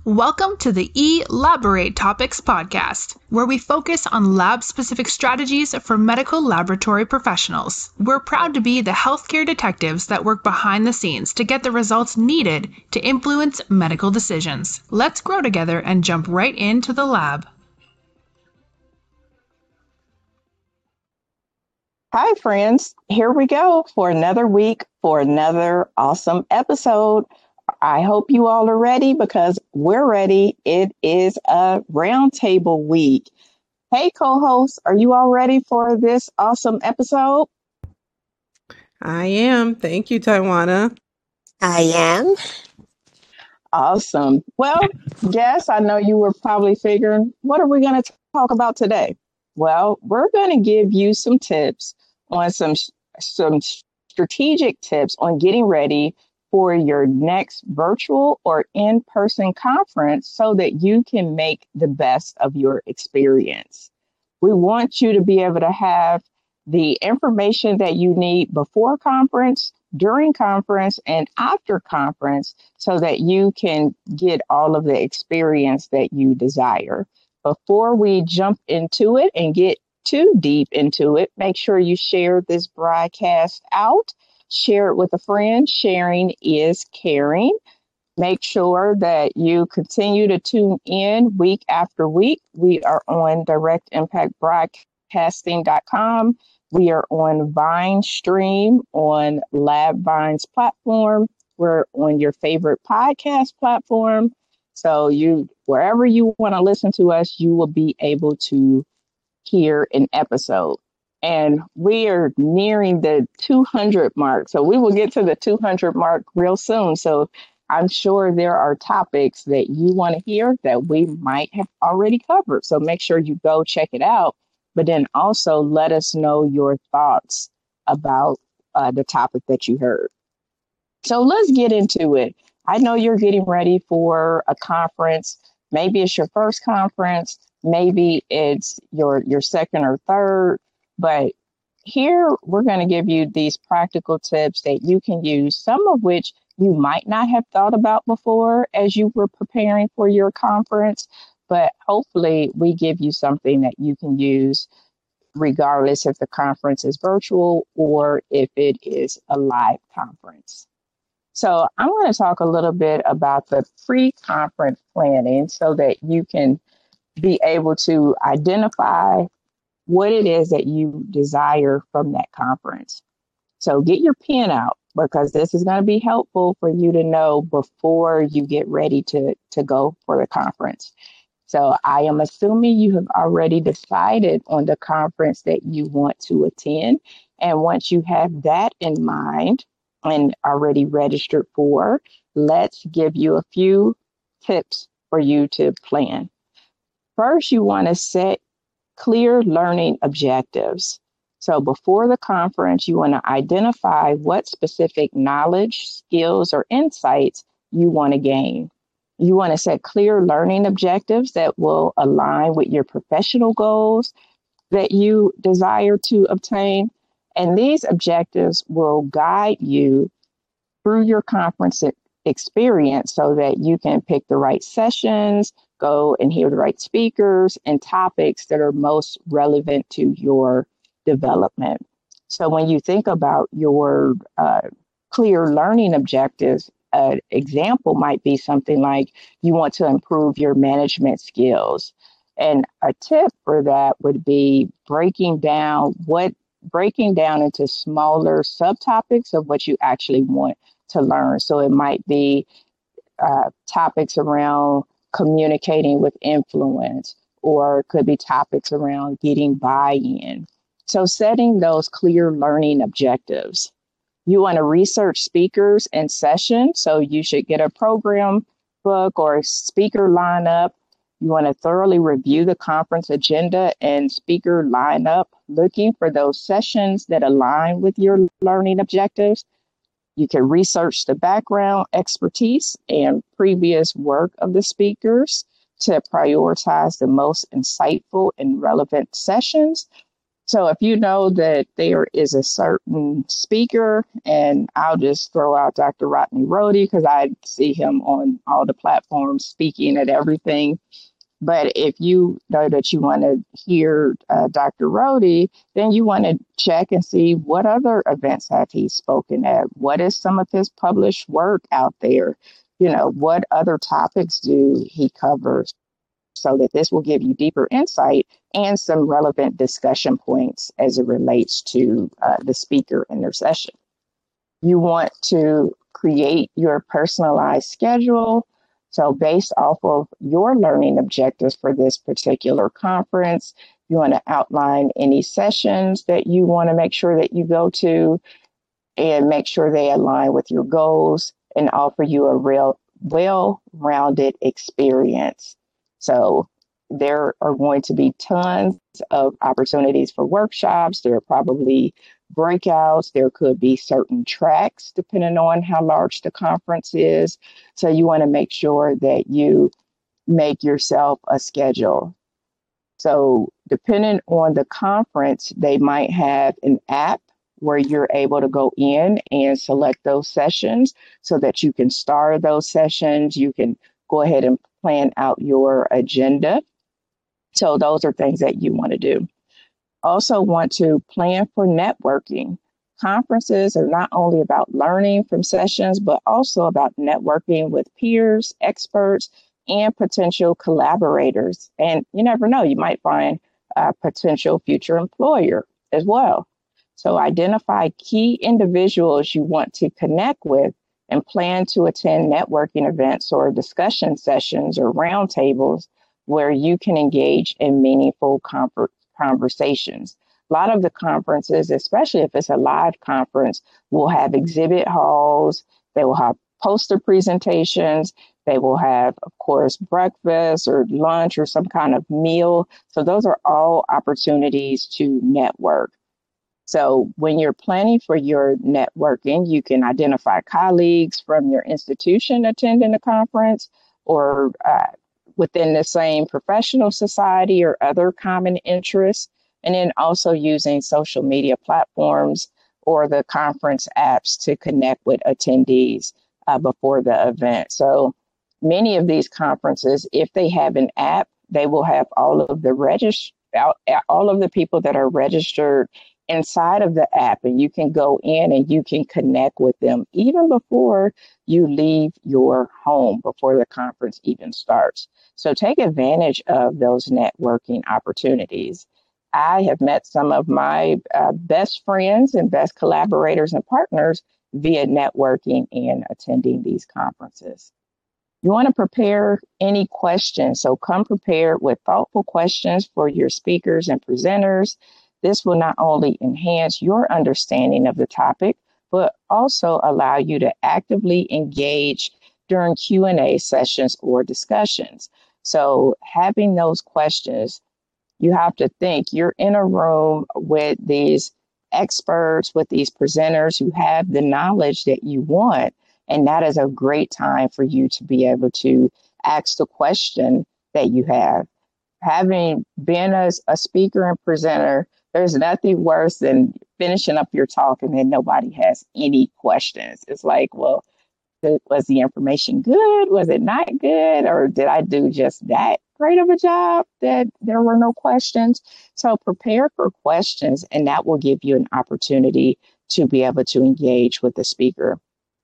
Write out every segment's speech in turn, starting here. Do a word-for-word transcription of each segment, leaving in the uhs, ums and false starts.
Welcome to the Elaborate Topics podcast, where we focus on lab-specific strategies for medical laboratory professionals. We're proud to be the healthcare detectives that work behind the scenes to get the results needed to influence medical decisions. Let's grow together and jump right into the lab. Hi, friends. Here we go for another week for another awesome episode. I hope you all are ready because we're ready. It is a roundtable week. Hey, co-hosts, are you all ready for this awesome episode? I am. Thank you, Taiwana. I am. Awesome. Well, yes, I know you were probably figuring, what are we going to talk about today? Well, we're going to give you some tips on some some strategic tips on getting ready for your next virtual or in-person conference so that you can make the best of your experience. We want you to be able to have the information that you need before conference, during conference, and after conference so that you can get all of the experience that you desire. Before we jump into it and get too deep into it, make sure you share this broadcast out. Share it with a friend. Sharing is caring. Make sure that you continue to tune in week after week. We are on direct impact broadcasting dot com. We are on Vine Stream on LabVine's platform. We're on your favorite podcast platform. So you, wherever you want to listen to us, you will be able to hear an episode. And we are nearing the two hundred mark. So we will get to the two hundred mark real soon. So I'm sure there are topics that you want to hear that we might have already covered. So make sure you go check it out. But then also let us know your thoughts about uh, the topic that you heard. So let's get into it. I know you're getting ready for a conference. Maybe it's your first conference. Maybe it's your, your second or third. But here we're going to give you these practical tips that you can use, some of which you might not have thought about before as you were preparing for your conference. But hopefully we give you something that you can use regardless if the conference is virtual or if it is a live conference. So I'm going to talk a little bit about the pre-conference planning so that you can be able to identify what it is that you desire from that conference. So get your pen out because this is going to be helpful for you to know before you get ready to, to go for the conference. So I am assuming you have already decided on the conference that you want to attend. And once you have that in mind and already registered for, let's give you a few tips for you to plan. First, you want to set clear learning objectives. So before the conference, you want to identify what specific knowledge, skills, or insights you want to gain. You want to set clear learning objectives that will align with your professional goals that you desire to obtain. And these objectives will guide you through your conference experience so that you can pick the right sessions, go and hear the right speakers and topics that are most relevant to your development. So when you think about your uh, clear learning objectives, an example might be something like you want to improve your management skills. And a tip for that would be breaking down what breaking down into smaller subtopics of what you actually want to learn. So it might be uh, topics around communicating with influence, or it could be topics around getting buy-in. So setting those clear learning objectives. You want to research speakers and sessions. So you should get a program book or a speaker lineup. You want to thoroughly review the conference agenda and speaker lineup, looking for those sessions that align with your learning objectives. You can research the background, expertise, and previous work of the speakers to prioritize the most insightful and relevant sessions. So if you know that there is a certain speaker, and I'll just throw out Doctor Rodney Rohde because I see him on all the platforms speaking at everything. But if you know that you want to hear uh, Doctor Rohde, then you want to check and see what other events have he spoken at. What is some of his published work out there? You know, what other topics do he cover? So that this will give you deeper insight and some relevant discussion points as it relates to uh, the speaker in their session. You want to create your personalized schedule. So based off of your learning objectives for this particular conference, you want to outline any sessions that you want to make sure that you go to and make sure they align with your goals and offer you a real well-rounded experience. So there are going to be tons of opportunities for workshops. There are probably breakouts. There could be certain tracks depending on how large the conference is. So you want to make sure that you make yourself a schedule. So depending on the conference, they might have an app where you're able to go in and select those sessions so that you can start those sessions. You can go ahead and plan out your agenda. So those are things that you want to do. Also want to plan for networking. Conferences are not only about learning from sessions, but also about networking with peers, experts, and potential collaborators. And you never know, you might find a potential future employer as well. So identify key individuals you want to connect with and plan to attend networking events or discussion sessions or roundtables where you can engage in meaningful conversations. A lot of the conferences, especially if it's a live conference, will have exhibit halls, they will have poster presentations, they will have, of course, breakfast or lunch or some kind of meal. So those are all opportunities to network. So when you're planning for your networking, you can identify colleagues from your institution attending the conference or uh, within the same professional society or other common interests. And then also using social media platforms or the conference apps to connect with attendees uh, before the event. So many of these conferences, if they have an app, they will have all of the regist- all of the people that are registered inside of the app, and you can go in and you can connect with them even before you leave your home, before the conference even starts. So take advantage of those networking opportunities. I have met some of my uh, best friends and best collaborators and partners via networking and attending these conferences. You want to prepare any questions. So come prepared with thoughtful questions for your speakers and presenters. This will not only enhance your understanding of the topic, but also allow you to actively engage during Q and A sessions or discussions. So having those questions, you have to think you're in a room with these experts, with these presenters who have the knowledge that you want. And that is a great time for you to be able to ask the question that you have. Having been a, a speaker and presenter, there's nothing worse than finishing up your talk and then nobody has any questions. It's like, well, was the information good? Was it not good? Or did I do just that great of a job that there were no questions? So prepare for questions, and that will give you an opportunity to be able to engage with the speaker.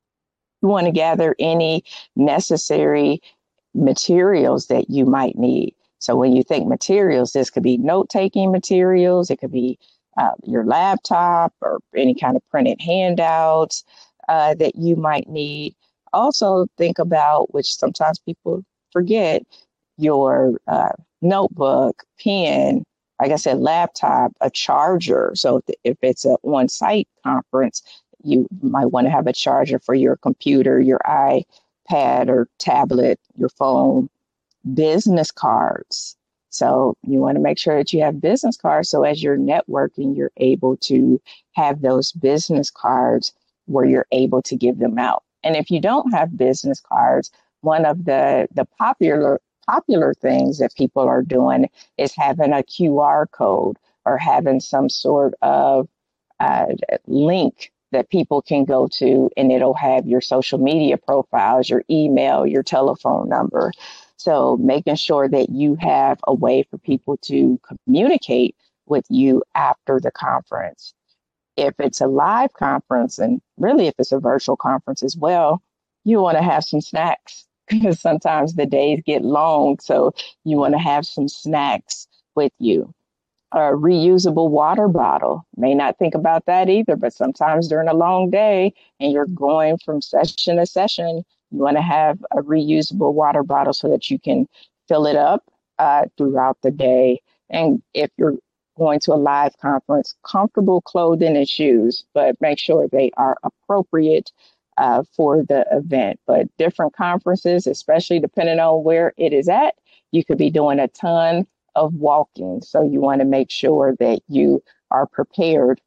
You want to gather any necessary materials that you might need. So when you think materials, this could be note-taking materials, it could be uh, your laptop or any kind of printed handouts uh, that you might need. Also think about, which sometimes people forget, your uh, notebook, pen, like I said, laptop, a charger. So if it's an on-site conference, you might want to have a charger for your computer, your iPad or tablet, your phone. Business cards. So you want to make sure that you have business cards. So as you're networking, you're able to have those business cards where you're able to give them out. And if you don't have business cards, one of the, the popular popular things that people are doing is having a Q R code or having some sort of uh, link that people can go to, and it'll have your social media profiles, your email, your telephone number. So making sure that you have a way for people to communicate with you after the conference. If it's a live conference, and really if it's a virtual conference as well, you want to have some snacks because sometimes the days get long. So you want to have some snacks with you. A reusable water bottle. May not think about that either, but sometimes during a long day and you're going from session to session, you want to have a reusable water bottle so that you can fill it up uh, throughout the day. And if you're going to a live conference, comfortable clothing and shoes, but make sure they are appropriate uh, for the event. But different conferences, especially depending on where it is at, you could be doing a ton of walking. So you want to make sure that you are prepared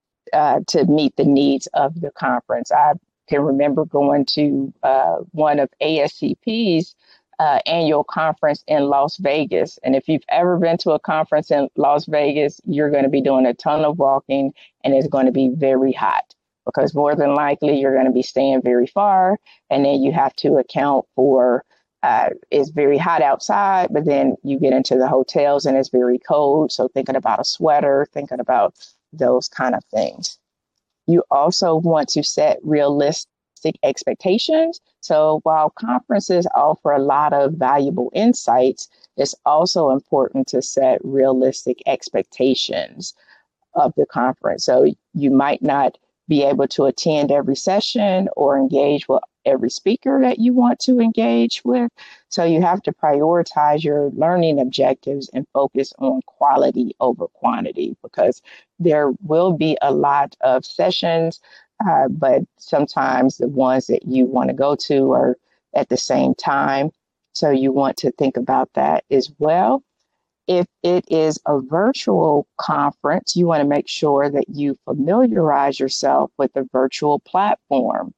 uh, to meet the needs of the conference. I can remember going to uh, one of A S C P's uh, annual conference in Las Vegas. And if you've ever been to a conference in Las Vegas, you're going to be doing a ton of walking, and it's going to be very hot because more than likely you're going to be staying very far. And then you have to account for Uh, it's very hot outside, but then you get into the hotels and it's very cold. So thinking about a sweater, thinking about those kind of things. You also want to set realistic expectations. So while conferences offer a lot of valuable insights, it's also important to set realistic expectations of the conference. So you might not be able to attend every session or engage with every speaker that you want to engage with. So you have to prioritize your learning objectives and focus on quality over quantity, because there will be a lot of sessions, uh, but sometimes the ones that you want to go to are at the same time. So you want to think about that as well. If it is a virtual conference, you want to make sure that you familiarize yourself with the virtual platform.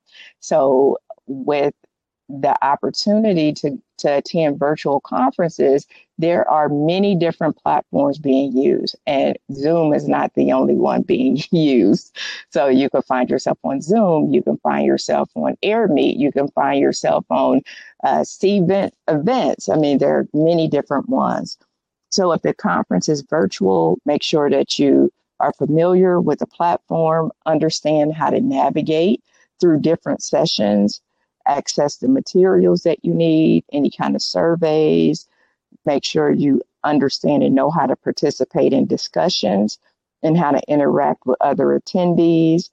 So with the opportunity to, to attend virtual conferences, there are many different platforms being used, and Zoom is not the only one being used. So you can find yourself on Zoom, you can find yourself on AirMeet, you can find yourself on uh, Cvent events. I mean, there are many different ones. So if the conference is virtual, make sure that you are familiar with the platform, understand how to navigate through different sessions, access the materials that you need, any kind of surveys, make sure you understand and know how to participate in discussions and how to interact with other attendees,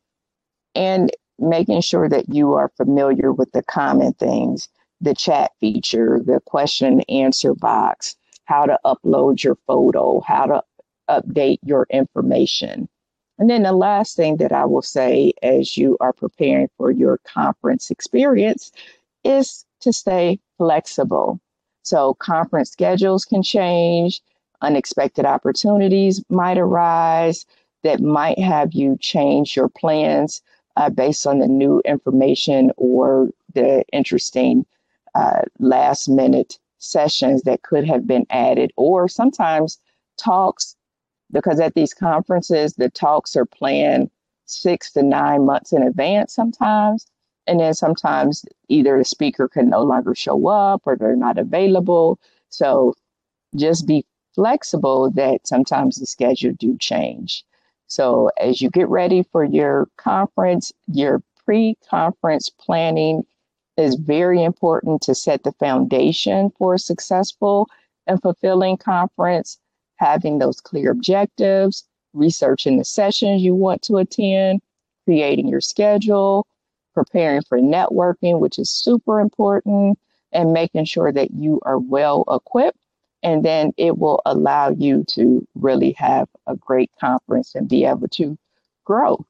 and making sure that you are familiar with the common things, the chat feature, the question and answer box, how to upload your photo, how to update your information. And then the last thing that I will say as you are preparing for your conference experience is to stay flexible. So conference schedules can change, unexpected opportunities might arise that might have you change your plans uh, based on the new information or the interesting uh, last minute sessions that could have been added, or sometimes talks, because at these conferences, the talks are planned six to nine months in advance sometimes. And then sometimes either the speaker can no longer show up or they're not available. So just be flexible that sometimes the schedule do change. So as you get ready for your conference, your pre-conference planning is very important to set the foundation for a successful and fulfilling conference, having those clear objectives, researching the sessions you want to attend, creating your schedule, preparing for networking, which is super important, and making sure that you are well equipped. And then it will allow you to really have a great conference and be able to grow.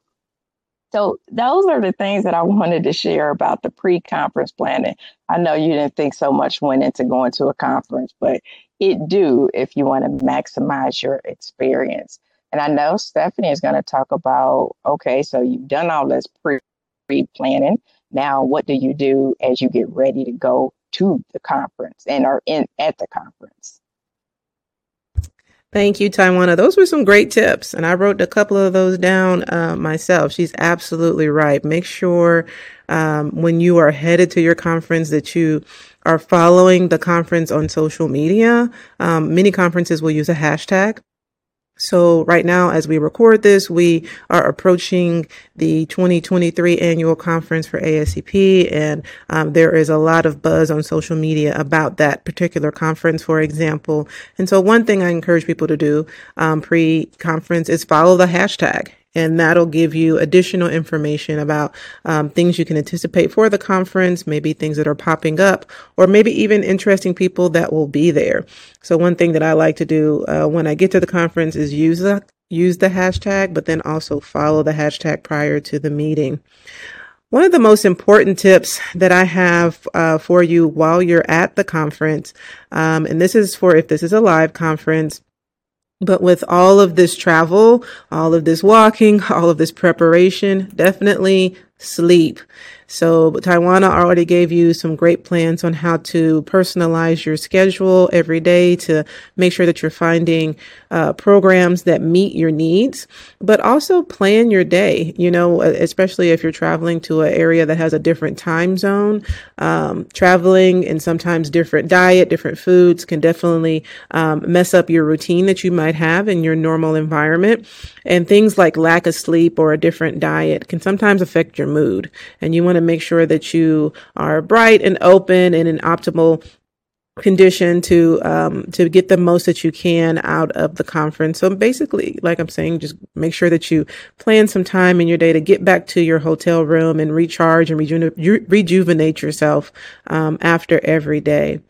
So those are the things that I wanted to share about the pre-conference planning. I know you didn't think so much went into going to a conference, but it do if you want to maximize your experience. And I know Stephanie is going to talk about, okay, so you've done all this pre- pre-planning. Now, what do you do as you get ready to go to the conference and are in at the conference? Thank you, Tawana. Those were some great tips, and I wrote a couple of those down uh, myself. She's absolutely right. Make sure um, when you are headed to your conference that you are following the conference on social media. Um, many conferences will use a hashtag. So right now, as we record this, we are approaching the twenty twenty-three annual conference for A S C P, and um, there is a lot of buzz on social media about that particular conference, for example. And so one thing I encourage people to do um, pre-conference is follow the hashtag. And that'll give you additional information about um, things you can anticipate for the conference, maybe things that are popping up, or maybe even interesting people that will be there. So one thing that I like to do uh, when I get to the conference is use the, use the hashtag, but then also follow the hashtag prior to the meeting. One of the most important tips that I have uh, for you while you're at the conference, um, and this is for if this is a live conference, but with all of this travel, all of this walking, all of this preparation, definitely sleep. So Tawana already gave you some great plans on how to personalize your schedule every day to make sure that you're finding uh, programs that meet your needs, but also plan your day, you know, especially if you're traveling to an area that has a different time zone. Um, traveling and sometimes different diet, different foods can definitely um, mess up your routine that you might have in your normal environment. And things like lack of sleep or a different diet can sometimes affect your mood. And you want to make sure that you are bright and open and in optimal condition to um to get the most that you can out of the conference. So basically, like I'm saying, just make sure that you plan some time in your day to get back to your hotel room and recharge and reju- rejuvenate yourself um after every day.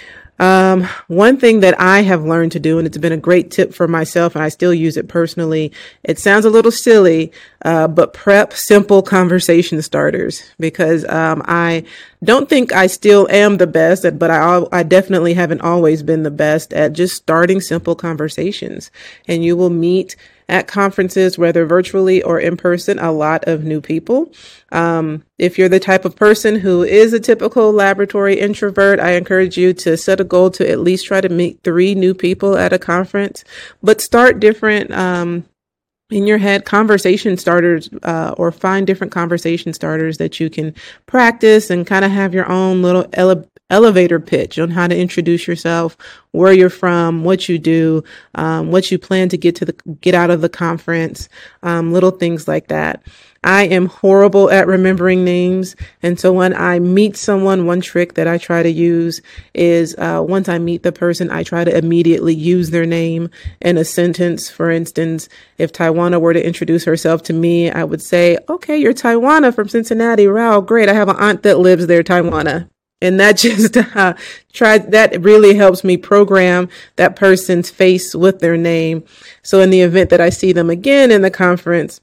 Um, one thing that I have learned to do, and it's been a great tip for myself, and I still use it personally. It sounds a little silly, uh, but prep simple conversation starters, because um, I don't think I still am the best, but I, I definitely haven't always been the best at just starting simple conversations. And you will meet at conferences, whether virtually or in person, a lot of new people. Um, if you're the type of person who is a typical laboratory introvert, I encourage you to set a goal to at least try to meet three new people at a conference, but start different, um, in your head conversation starters, uh, or find different conversation starters that you can practice and kind of have your own little ele- elevator pitch on how to introduce yourself, where you're from, what you do, um, what you plan to get to the, get out of the conference, um, little things like that. I am horrible at remembering names. And so when I meet someone, one trick that I try to use is uh, once I meet the person, I try to immediately use their name in a sentence. For instance, if Tawana were to introduce herself to me, I would say, okay, you're Tawana from Cincinnati. Wow, great. I have an aunt that lives there, Tawana. And that just uh, try that really helps me program that person's face with their name. So in the event that I see them again in the conference,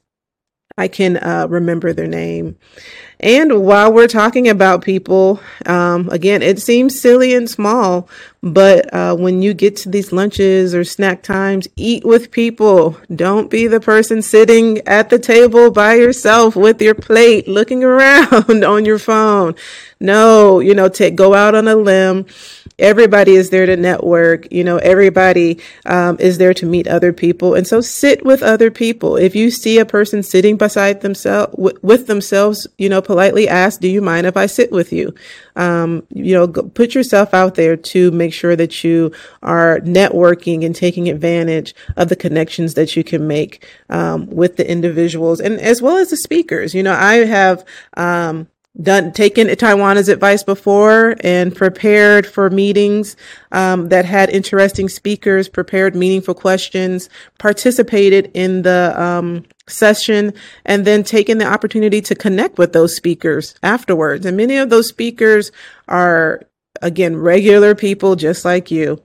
I can uh, remember their name. And while we're talking about people, um, again, it seems silly and small, but uh, when you get to these lunches or snack times, eat with people. Don't be the person sitting at the table by yourself with your plate, looking around on your phone. No, you know, take go out on a limb. Everybody is there to network. You know, everybody um, is there to meet other people. And so sit with other people. If you see a person sitting beside themselves, w- with themselves, you know, politely ask, do you mind if I sit with you? Um, you know, go, put yourself out there to make sure that you are networking and taking advantage of the connections that you can make um, with the individuals and as well as the speakers. You know, I have, um, done taken Taiwana's advice before and prepared for meetings um, that had interesting speakers, prepared meaningful questions, participated in the um, session, and then taken the opportunity to connect with those speakers afterwards. And many of those speakers are, again, regular people just like you.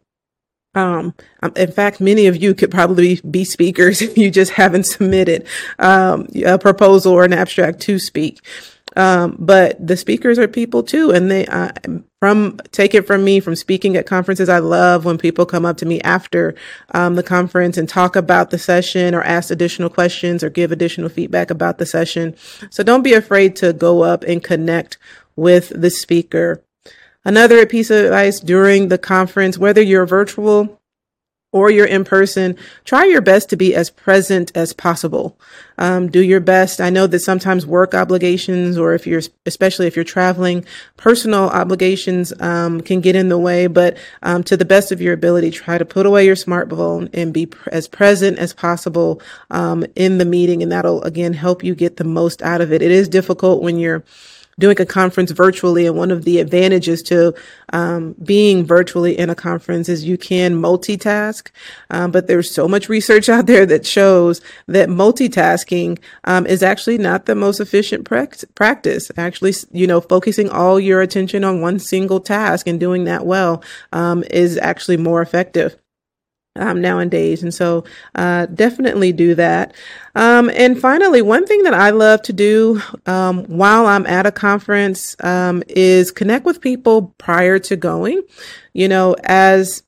Um, in fact, many of you could probably be speakers if you just haven't submitted um, a proposal or an abstract to speak. Um, but the speakers are people too. And they, uh, from, take it from me, from speaking at conferences, I love when people come up to me after, um, the conference and talk about the session or ask additional questions or give additional feedback about the session. So don't be afraid to go up and connect with the speaker. Another piece of advice during the conference, whether you're virtual or you're in person, try your best to be as present as possible. Um, do your best. I know that sometimes work obligations, or if you're, especially if you're traveling, personal obligations um, can get in the way. But um, to the best of your ability, try to put away your smartphone and be pr- as present as possible um, in the meeting, and that'll again help you get the most out of it. It is difficult when you're doing a conference virtually. And one of the advantages to um, being virtually in a conference is you can multitask. Um, but there's so much research out there that shows that multitasking um, is actually not the most efficient pract- practice. Actually, you know, focusing all your attention on one single task and doing that well um, is actually more effective. Um, nowadays. And so uh, definitely do that. Um, and finally, one thing that I love to do um, while I'm at a conference um, is connect with people prior to going, you know, as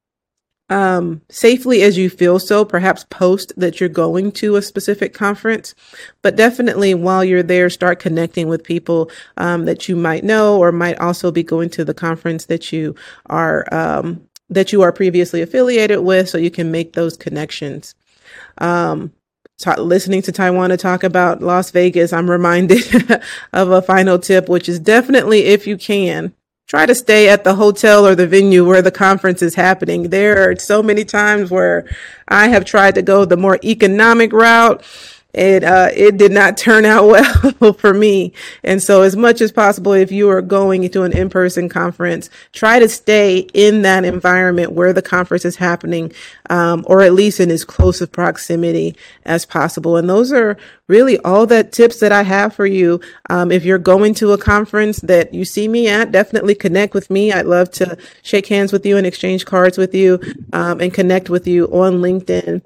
um, safely as you feel so, perhaps post that you're going to a specific conference, but definitely while you're there, start connecting with people um, that you might know or might also be going to the conference that you are um, that you are previously affiliated with, so you can make those connections. Um, ta- listening to Tawana talk about Las Vegas, I'm reminded of a final tip, which is definitely, if you can, try to stay at the hotel or the venue where the conference is happening. There are so many times where I have tried to go the more economic route. It uh, it did not turn out well for me. And so as much as possible, if you are going to an in-person conference, try to stay in that environment where the conference is happening, um, or at least in as close of proximity as possible. And those are really all the tips that I have for you. Um, if you're going to a conference that you see me at, definitely connect with me. I'd love to shake hands with you and exchange cards with you um, and connect with you on LinkedIn.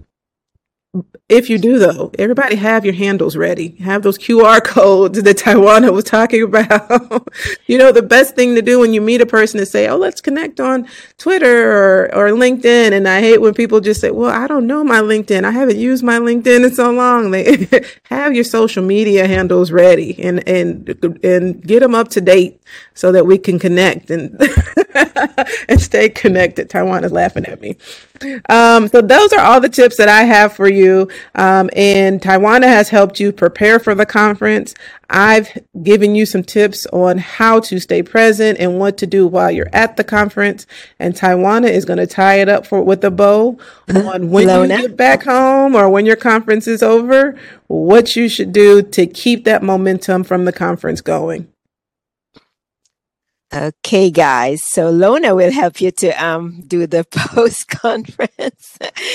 If you do, though, everybody have your handles ready. Have those Q R codes that Tawana was talking about. You know, the best thing to do when you meet a person is say, oh, let's connect on Twitter or, or LinkedIn. And I hate when people just say, well, I don't know my LinkedIn. I haven't used my LinkedIn in so long. They have your social media handles ready and, and, and get them up to date so that we can connect and, and stay connected. Tawana's laughing at me. Um, so those are all the tips that I have for you. Um, and Tawana has helped you prepare for the conference. I've given you some tips on how to stay present and what to do while you're at the conference. And Tawana is going to tie it up for with a bow on when Lona? you get back home or when your conference is over, what you should do to keep that momentum from the conference going. Okay, guys. So Lona will help you to um, do the post conference.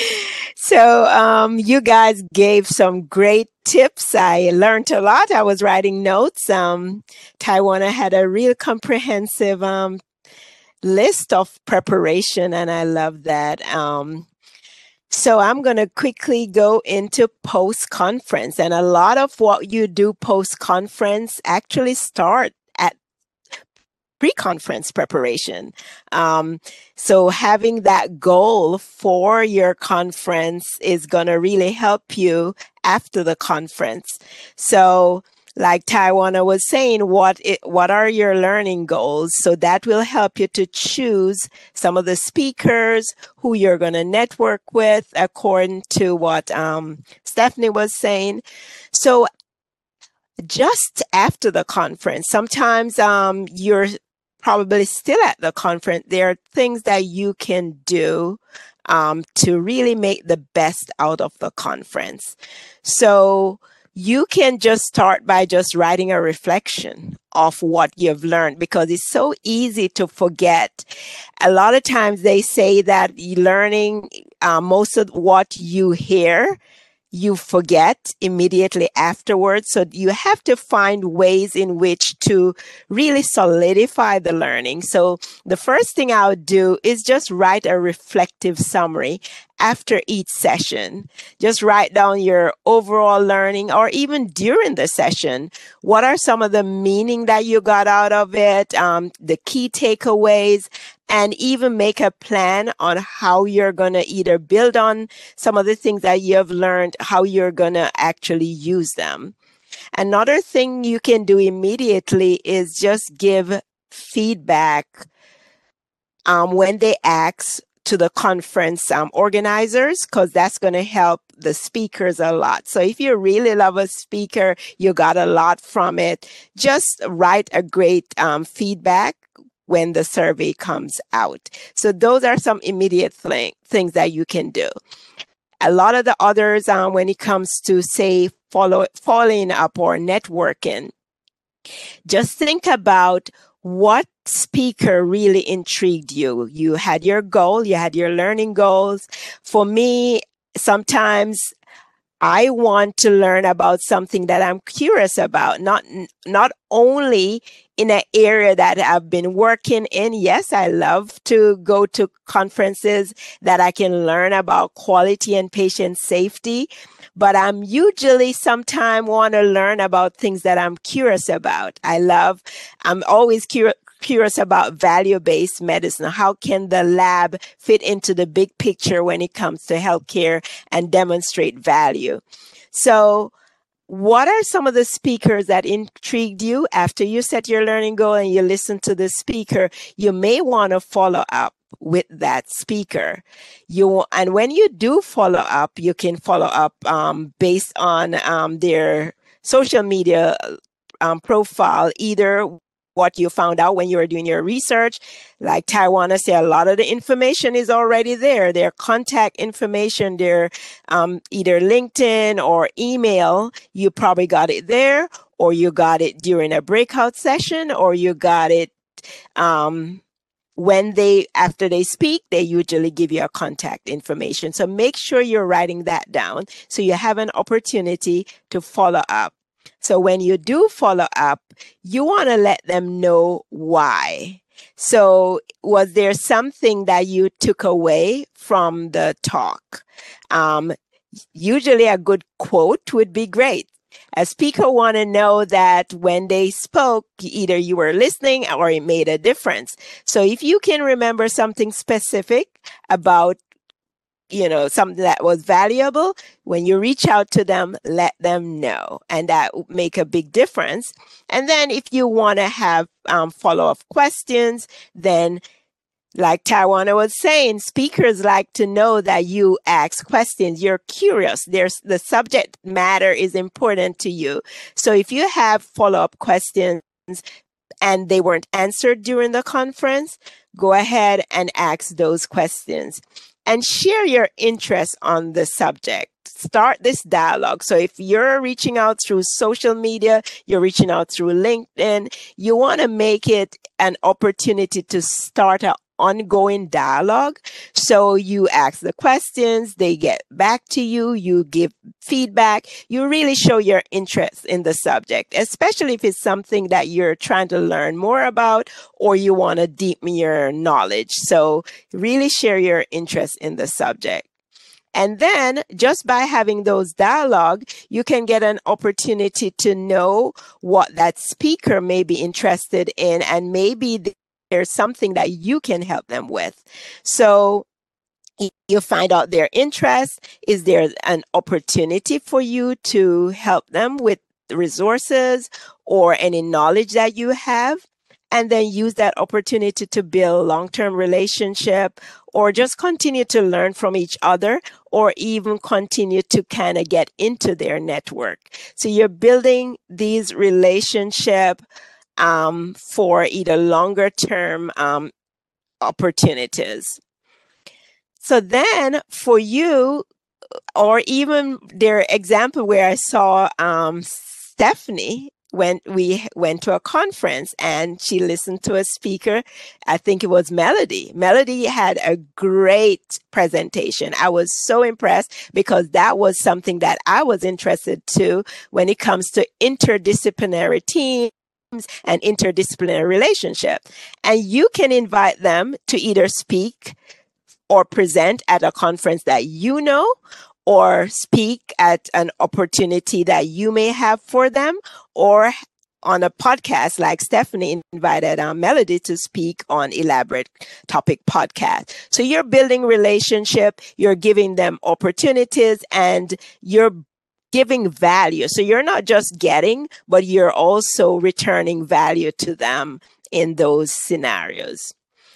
So um, you guys gave some great tips. I learned a lot. I was writing notes. Um, Tawana had a real comprehensive um, list of preparation, and I love that. Um, so I'm going to quickly go into post conference, and a lot of what you do post conference actually start at pre-conference preparation. Um, so having that goal for your conference is going to really help you after the conference. So like Tawana was saying, what it, what are your learning goals? So that will help you to choose some of the speakers who you're going to network with, according to what um, Stephanie was saying. So just after the conference, sometimes um, you're probably still at the conference. There are things that you can do um, to really make the best out of the conference. So you can just start by just writing a reflection of what you've learned, because it's so easy to forget. A lot of times they say that learning uh, most of what you hear, you forget immediately afterwards. So you have to find ways in which to really solidify the learning. So the first thing I would do is just write a reflective summary after each session. Just write down your overall learning, or even during the session. What are some of the meaning that you got out of it, um, the key takeaways, and even make a plan on how you're going to either build on some of the things that you have learned, how you're going to actually use them. Another thing you can do immediately is just give feedback um, when they ask to the conference um, organizers, because that's going to help the speakers a lot. So if you really love a speaker, you got a lot from it, just write a great um, feedback when the survey comes out. So those are some immediate thing, things that you can do. A lot of the others, um, when it comes to, say, follow, following up or networking, just think about what speaker really intrigued you. You had your goal, you had your learning goals. For me, sometimes I want to learn about something that I'm curious about, not not only in an area that I've been working in. Yes, I love to go to conferences that I can learn about quality and patient safety, but I'm usually sometime want to learn about things that I'm curious about. I love, I'm always curious curious about value-based medicine. How can the lab fit into the big picture when it comes to healthcare and demonstrate value? So what are some of the speakers that intrigued you? After you set your learning goal and you listen to the speaker, you may want to follow up with that speaker. You and when you do follow up, you can follow up um, based on um, their social media um, profile, either what you found out when you were doing your research. Like Tawana said, a lot of the information is already there. Their contact information, their um, either LinkedIn or email, you probably got it there, or you got it during a breakout session, or you got it um, when they, after they speak, they usually give you a contact information. So make sure you're writing that down so you have an opportunity to follow up. So when you do follow up, you want to let them know why. So was there something that you took away from the talk? Um, usually a good quote would be great. A speaker want to know that when they spoke, either you were listening or it made a difference. So if you can remember something specific about, you know, something that was valuable, when you reach out to them, let them know, and that will make a big difference. And then if you want to have um, follow-up questions, then like Tawana was saying, speakers like to know that you ask questions. You're curious. There's the subject matter is important to you. So if you have follow-up questions and they weren't answered during the conference, go ahead and ask those questions. And share your interest on the subject. Start this dialogue. So if you're reaching out through social media, you're reaching out through LinkedIn, you want to make it an opportunity to start an ongoing dialogue. So you ask the questions, they get back to you, you give feedback, you really show your interest in the subject, especially if it's something that you're trying to learn more about or you want to deepen your knowledge. So really share your interest in the subject. And then just by having those dialogue, you can get an opportunity to know what that speaker may be interested in, and maybe there's something that you can help them with. So you find out their interest. Is there an opportunity for you to help them with resources or any knowledge that you have? And then use that opportunity to build long-term relationship, or just continue to learn from each other, or even continue to kind of get into their network. So you're building these relationship um, for either longer term um, opportunities. So then for you, or even their example where I saw um, Stephanie, when we went to a conference and she listened to a speaker, I think it was Melody. Melody had a great presentation. I was so impressed because that was something that I was interested to when it comes to interdisciplinary teams and interdisciplinary relationship. And you can invite them to either speak or present at a conference that you know, or speak at an opportunity that you may have for them, or on a podcast like Stephanie invited um, Melody to speak on Elaborate Topic Podcast. So you're building relationship, you're giving them opportunities, and you're giving value. So you're not just getting, but you're also returning value to them in those scenarios.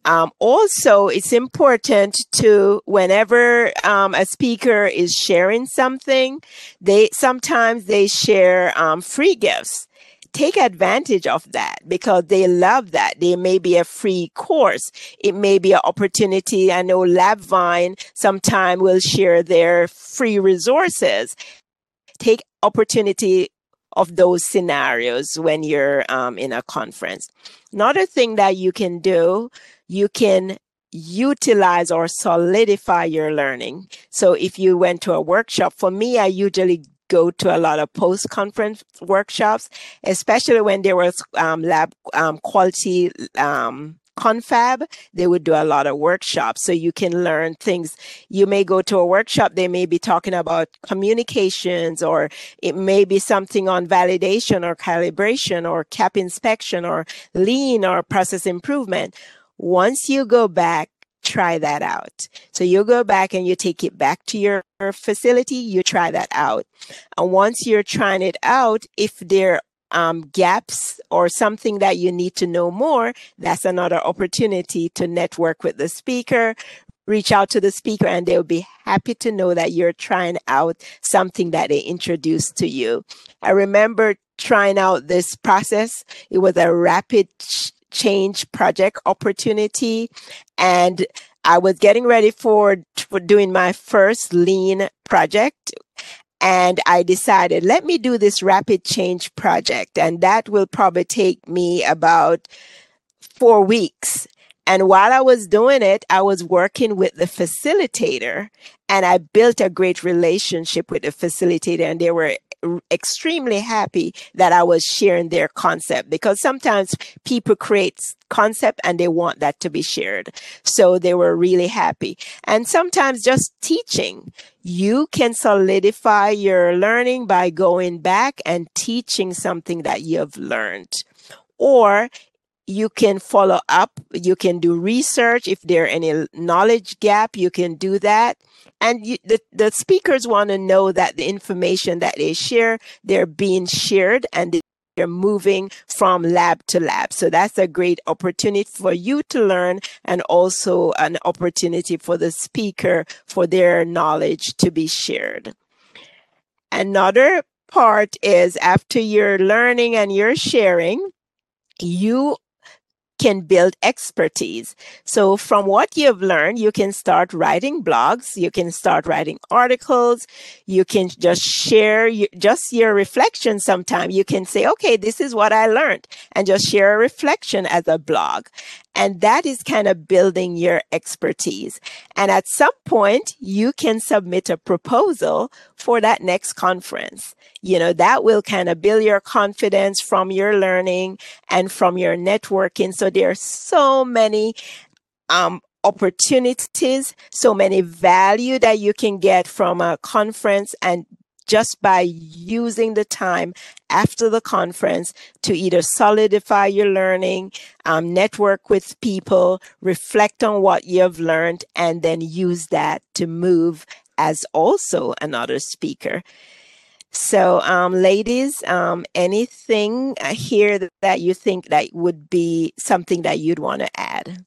Um, also, it's important to, whenever um, a speaker is sharing something, they sometimes they share um, free gifts. Take advantage of that because they love that. There may be a free course. It may be an opportunity. I know LabVine sometime will share their free resources. Take opportunity of those scenarios when you're um, in a conference. Another thing that you can do, you can utilize or solidify your learning. So if you went to a workshop, for me, I usually go to a lot of post-conference workshops, especially when there was um, lab um, quality um, confab. They would do a lot of workshops, so you can learn things. You may go to a workshop, they may be talking about communications, or it may be something on validation or calibration or cap inspection or lean or process improvement. Once you go back, try that out. So you go back and you take it back to your facility, you try that out. And once you're trying it out, if there um, gaps or something that you need to know more, that's another opportunity to network with the speaker, reach out to the speaker, and they'll be happy to know that you're trying out something that they introduced to you. I remember trying out this process. It was a rapid ch- change project opportunity, and I was getting ready for, for doing my first lean project. And I decided, let me do this rapid change project. And that will probably take me about four weeks. And while I was doing it, I was working with the facilitator, and I built a great relationship with the facilitator, and they were extremely happy that I was sharing their concept, because sometimes people create concept and they want that to be shared. So they were really happy. And sometimes just teaching, you can solidify your learning by going back and teaching something that you have learned. Or you can follow up, you can do research. If there are any knowledge gap, you can do that. And you, the, the speakers want to know that the information that they share, they're being shared and they're moving from lab to lab. So that's a great opportunity for you to learn, and also an opportunity for the speaker for their knowledge to be shared. Another part is, after you're learning and you're sharing, you can build expertise. So from what you've learned, you can start writing blogs, you can start writing articles, you can just share your, just your reflection. Sometime you can say, okay, this is what I learned, and just share a reflection as a blog. And that is kind of building your expertise. And at some point, you can submit a proposal for that next conference. You know, that will kind of build your confidence from your learning and from your networking. So there are so many um, opportunities, so many value that you can get from a conference, and just by using the time after the conference to either solidify your learning, um, network with people, reflect on what you've learned, and then use that to move as also another speaker. So, um, ladies, um, anything here that you think that would be something that you'd want to add?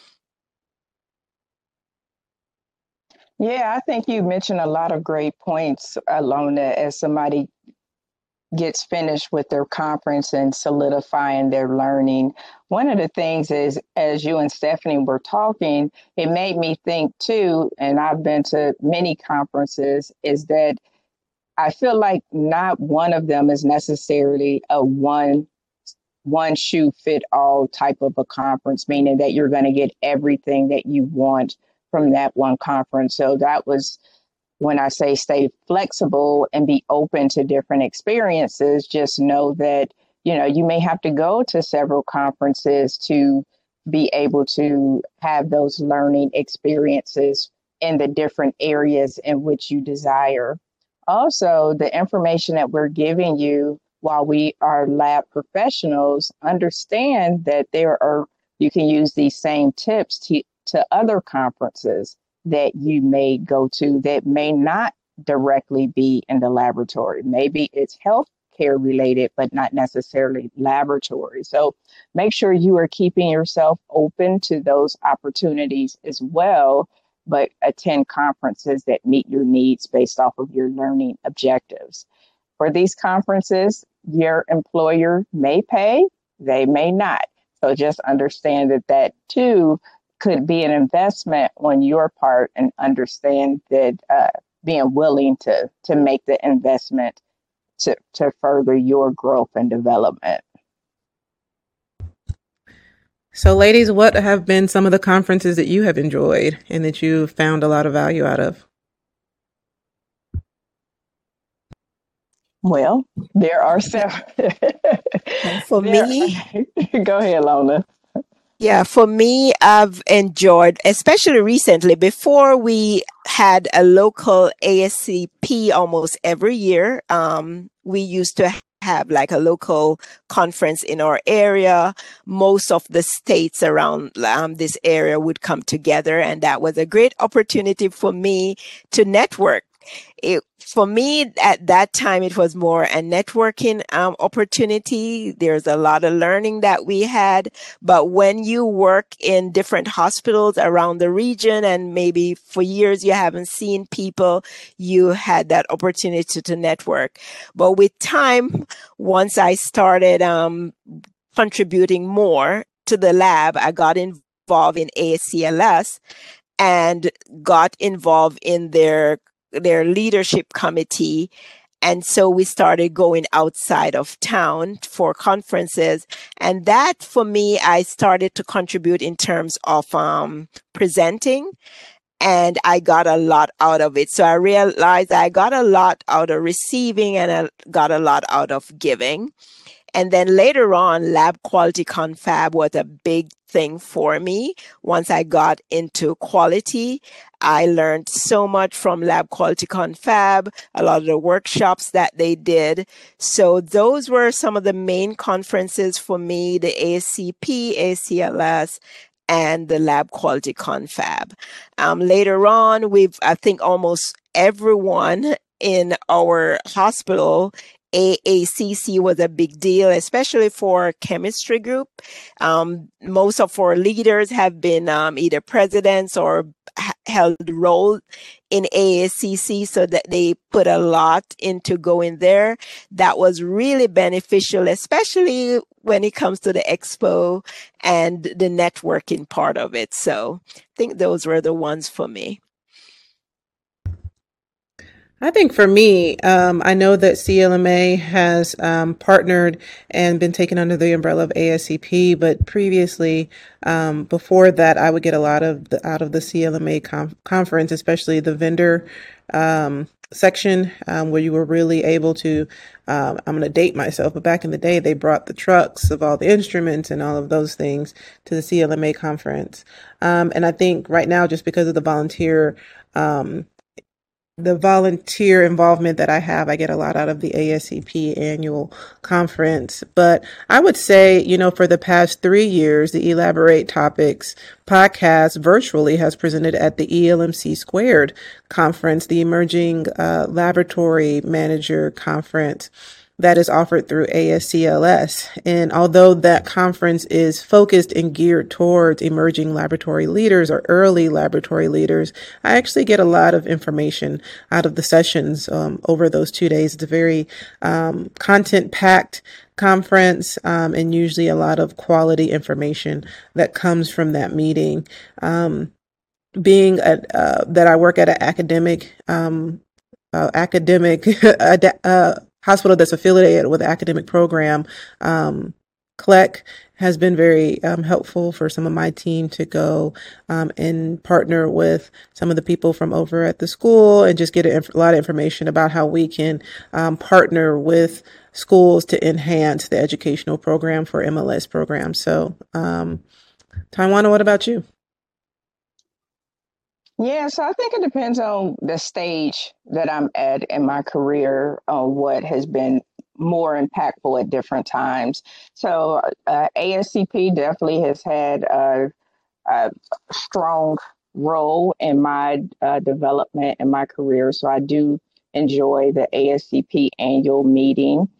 Yeah, I think you mentioned a lot of great points, Alona, as somebody gets finished with their conference and solidifying their learning. One of the things is, as you and Stephanie were talking, it made me think too, and I've been to many conferences, is that I feel like not one of them is necessarily a one one shoe fit all type of a conference, meaning that you're going to get everything that you want from that one conference. So that was when I say stay flexible and be open to different experiences. Just know that, you know, you may have to go to several conferences to be able to have those learning experiences in the different areas in which you desire. Also, the information that we're giving you while we are lab professionals, understand that there are, you can use these same tips to, to other conferences that you may go to that may not directly be in the laboratory. Maybe it's healthcare healthcare related, but not necessarily laboratory. So make sure you are keeping yourself open to those opportunities as well, but attend conferences that meet your needs based off of your learning objectives. For these conferences, your employer may pay, they may not. So just understand that that too could be an investment on your part, and understand that uh, being willing to to make the investment to, to further your growth and development. So, ladies, what have been some of the conferences that you have enjoyed and that you found a lot of value out of? Well, there are several. For There- me, Go ahead, Lona. yeah, for me, I've enjoyed, especially recently, before we had a local A S C P almost every year. Um, we used to have like a local conference in our area. Most of the states around um, this area would come together, and that was a great opportunity for me to network. It, for me, at that time, it was more a networking um, opportunity. There's a lot of learning that we had. But when you work in different hospitals around the region, and maybe for years you haven't seen people, you had that opportunity to, to network. But with time, once I started um, contributing more to the lab, I got involved in A S C L S and got involved in their their leadership committee. And so we started going outside of town for conferences. And that, for me, I started to contribute in terms of um, presenting. And I got a lot out of it. So I realized I got a lot out of receiving, and I got a lot out of giving. And then later on, Lab Quality Confab was a big thing for me. Once I got into quality, I learned so much from Lab Quality Confab, a lot of the workshops that they did. So those were some of the main conferences for me, the A S C P, A C L S, and the Lab Quality Confab. Um, later on, we've, I think almost everyone in our hospital, A A C C was a big deal, especially for chemistry group. Um, most of our leaders have been um, either presidents or h- held role in A A C C, so that they put a lot into going there. That was really beneficial, especially when it comes to the expo and the networking part of it. So I think those were the ones for me. I think for me, um, I know that C L M A has um, partnered and been taken under the umbrella of A S C P, but previously, um, before that, I would get a lot of the, out of the C L M A conf- conference, especially the vendor um, section, um, where you were really able to, um, I'm going to date myself, but back in the day, they brought the trucks of all the instruments and all of those things to the C L M A conference. Um, and I think right now, just because of the volunteer um, the volunteer involvement that I have, I get a lot out of the A S C P annual conference. But I would say, you know, for the past three years, the Elaborate Topics podcast virtually has presented at the E L M C Squared conference, the Emerging uh, Laboratory Manager Conference that is offered through A S C L S. And although that conference is focused and geared towards emerging laboratory leaders or early laboratory leaders, I actually get a lot of information out of the sessions um, over those two days. It's a very um, content-packed conference, um, and usually a lot of quality information that comes from that meeting. Um, being a, uh, that I work at an academic um, uh, academic uh, hospital that's affiliated with an academic program, um, C L E C has been very um, helpful for some of my team to go um, and partner with some of the people from over at the school and just get a, a lot of information about how we can um, partner with schools to enhance the educational program for M L S programs. So, um, Tawana, what about you? Yeah, so I think it depends on the stage that I'm at in my career, on what has been more impactful at different times. So uh, A S C P definitely has had a, a strong role in my uh, development in my career. So I do enjoy the A S C P annual meeting.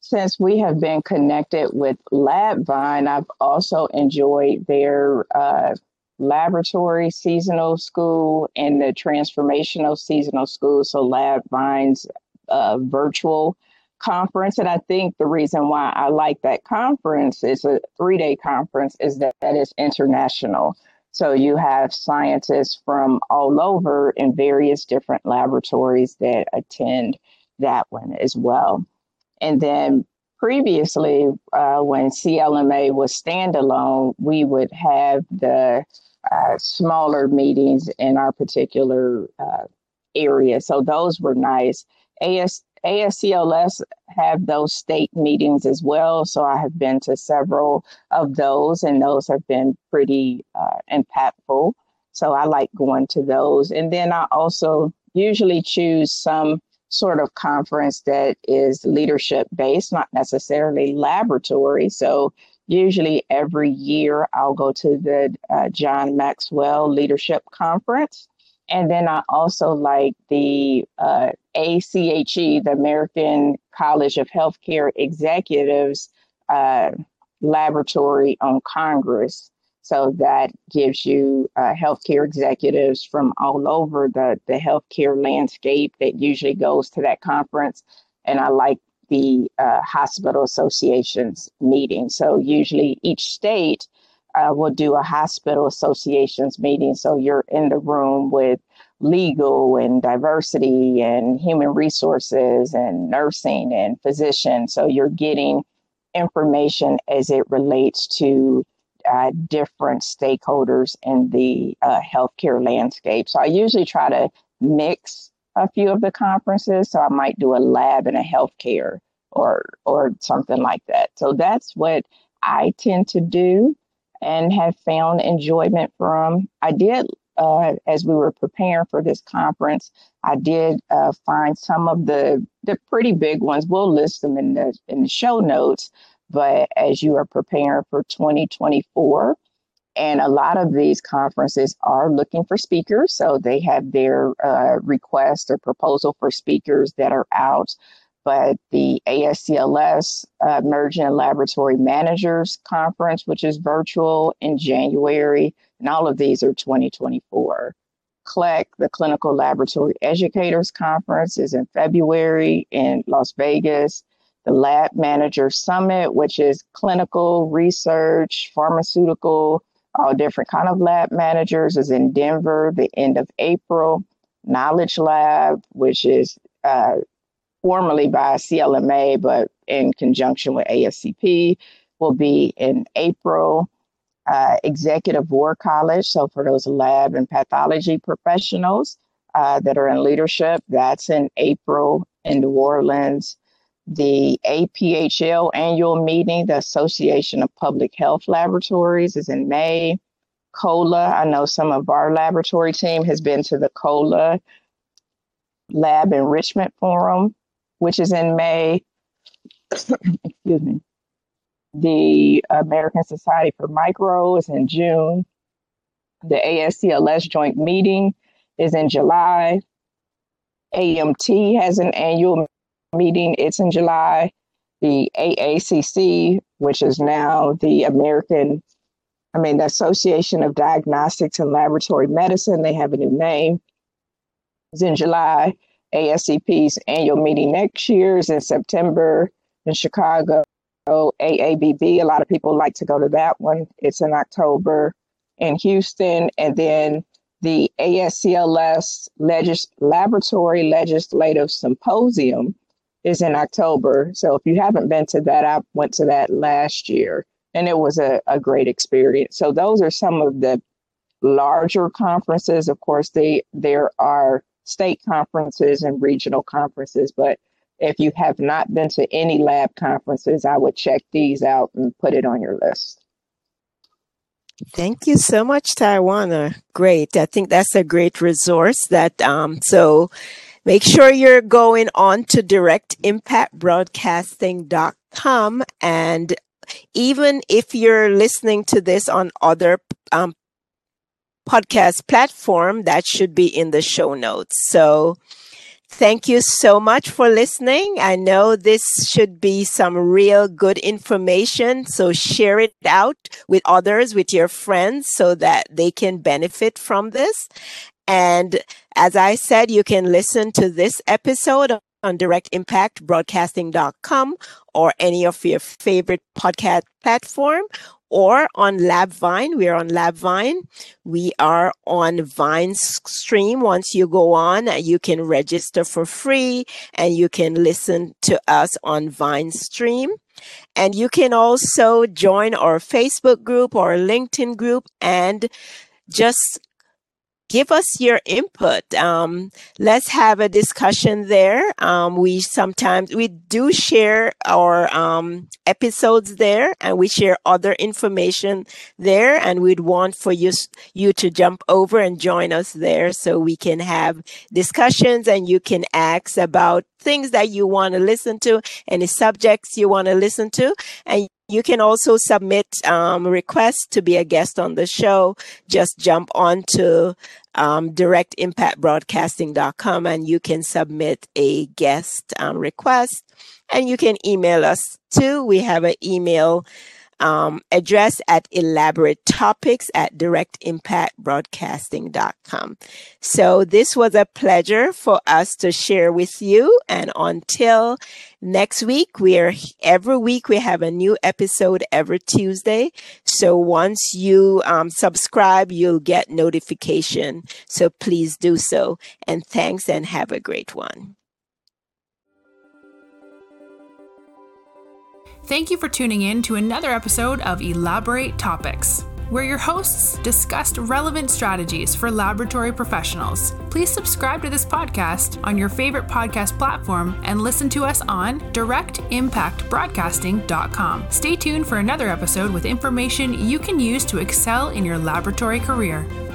since we have been connected with LabVine, I've also enjoyed their uh, laboratory seasonal school and the transformational seasonal school. So LabVine's uh, virtual conference. And I think the reason why I like that conference, is a three-day conference, is that, that it's international. So you have scientists from all over in various different laboratories that attend that one as well. And then previously, uh, when C L M A was standalone, we would have the uh, smaller meetings in our particular uh, area. So those were nice. A S, A S C L S have those state meetings as well. So I have been to several of those, and those have been pretty uh, impactful. So I like going to those. And then I also usually choose some sort of conference that is leadership based, not necessarily laboratory. So usually every year I'll go to the uh, John Maxwell Leadership Conference. And then I also like the uh, A C H E, the American College of Healthcare Executives uh, Laboratory on Congress. So that gives you uh, healthcare executives from all over the, the healthcare landscape that usually goes to that conference. And I like the uh, hospital associations meeting. So usually each state uh, will do a hospital associations meeting. So you're in the room with legal and diversity and human resources and nursing and physician. So you're getting information as it relates to Uh, different stakeholders in the uh, healthcare landscape. So I usually try to mix a few of the conferences. So I might do a lab and a healthcare or or something like that. So that's what I tend to do and have found enjoyment from. I did, uh, as we were preparing for this conference, I did uh, find some of the the pretty big ones. We'll list them in the in the show notes. But as you are preparing for twenty twenty-four, and a lot of these conferences are looking for speakers, so they have their uh, request or proposal for speakers that are out. But the A S C L S uh, Emerging and Laboratory Managers Conference, which is virtual in January, and all of these are twenty twenty-four. C L E C, the Clinical Laboratory Educators Conference, is in February in Las Vegas. The Lab Manager Summit, which is clinical, research, pharmaceutical, all different kind of lab managers, is in Denver, the end of April. Knowledge Lab, which is uh, formerly by C L M A, but in conjunction with A S C P, will be in April. Uh, Executive War College, so for those lab and pathology professionals uh, that are in leadership, that's in April in New Orleans. The A P H L annual meeting, the Association of Public Health Laboratories, is in May. COLA, I know some of our laboratory team has been to the COLA Lab Enrichment Forum, which is in May. Excuse me. The American Society for Micro is in June. The A S C L S joint meeting is in July. A M T has an annual meeting, it's in July. The A A C C, which is now the American, I mean, the Association of Diagnostics and Laboratory Medicine, they have a new name, is in July. A S C P's annual meeting next year is in September in Chicago. A A B B, a lot of people like to go to that one. It's in October in Houston. And then the A S C L S Legis- Laboratory Legislative Symposium is in October. So if you haven't been to that, I went to that last year and it was a, a great experience. So those are some of the larger conferences. Of course, they there are state conferences and regional conferences, but if you have not been to any lab conferences, I would check these out and put it on your list. Thank you so much, Tawana. Great. I think that's a great resource. That um, so make sure you're going on to direct impact broadcasting dot com. And even if you're listening to this on other um, podcast platform, that should be in the show notes. So Thank you so much for listening. I know this should be some real good information, so share it out with others, with your friends, so that they can benefit from this. And as I said, you can listen to this episode on direct impact broadcasting dot com or any of your favorite podcast platform, or on LabVine. We're on LabVine. We are on Vine Stream. Once you go on, you can register for free and you can listen to us on Vine Stream. And you can also join our Facebook group or LinkedIn group and just give us your input. Um, let's have a discussion there. Um, we sometimes, we do share our um, episodes there, and we share other information there, and we'd want for you, you to jump over and join us there so we can have discussions and you can ask about things that you want to listen to, any subjects you want to listen to, and you can also submit um, requests to be a guest on the show. Just jump on to um, direct impact broadcasting dot com and you can submit a guest um, request, and you can email us too. We have an email um, address at elaborate topics at direct impact broadcasting dot com. So this was a pleasure for us to share with you. And until next week, we are every week we have a new episode every Tuesday. So once you um, subscribe, you'll get notification. So please do so. And thanks, and have a great one. Thank you for tuning in to another episode of Elaborate Topics, where your hosts discussed relevant strategies for laboratory professionals. Please subscribe to this podcast on your favorite podcast platform and listen to us on direct impact broadcasting dot com. Stay tuned for another episode with information you can use to excel in your laboratory career.